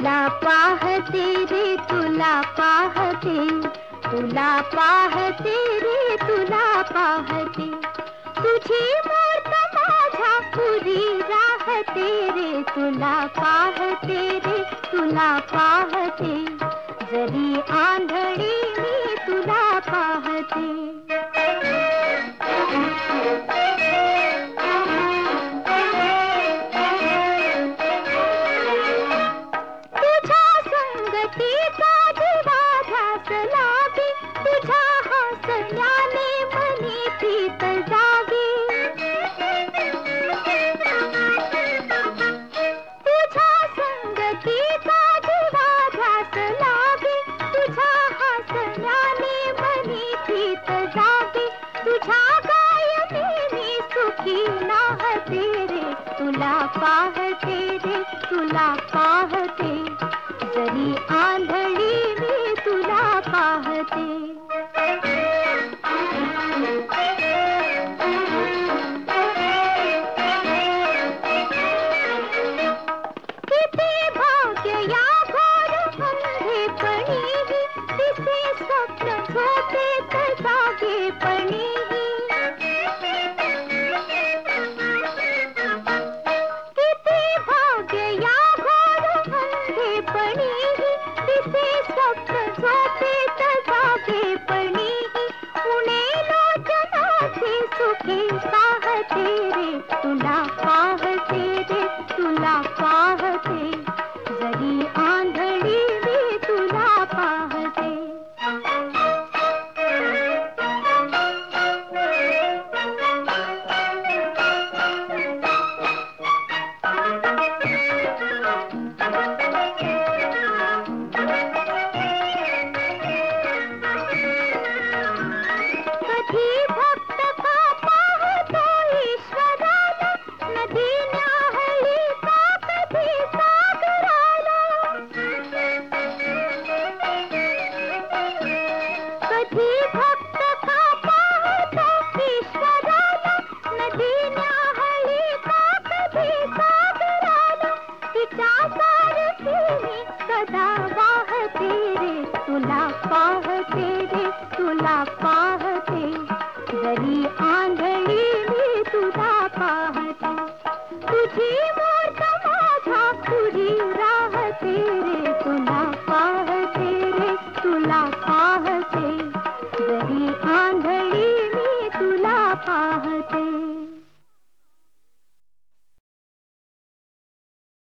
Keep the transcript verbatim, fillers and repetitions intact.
तुला पाहते रे तुला पाहते, तुला पाहते रे तुला पाहते, तुझी मूर्त माझ्या पुरी राहते रे तुला पाहते रे तुला पाहते, जरी आंधळी मी तुला पाहते. तुझ्या संगतीचा दिवा ध्यास लागे, तुझ्या हसण्याने मनी प्रीत जागे. तुझ्या संगतीचा दिवा ध्यास लागे, तुझ्या हसण्याने मनी प्रीत जागे. तुझ्या गायने मी सुखी नाहते रे तुला पाहते रे तुला पाहते, जरी आंधळी मी तुला पाहते. किती भाग्य या घोर अंधेपणीही, दिसे स्वप्न झोपेत जागेपणीही. किती भाग्य या घोर अंधेपणीही, दिसे स्वप्न झोपेत जागेपणीही. उणे लोचनाचे सुखे पाहते रे तुला पाहते रे तुला पाहते, जरी आंधळी मी तुला पाहते. कधी भक्त का पाहतो ईश्वराला, नदी न्याहळी का कधी सागराला. कधी भक्त का पाहतो ईश्वराला, नदी न्याहळी का कधी सागराला. तिच्या सारखी मी सदा वाहते रे तुला पाहते रे तुला पाहते, जरी आंधळी मी तुला पाहते. तुझी मूर्त माझ्या पुरी राहते रे तुला पाहते रे तुला पाहते,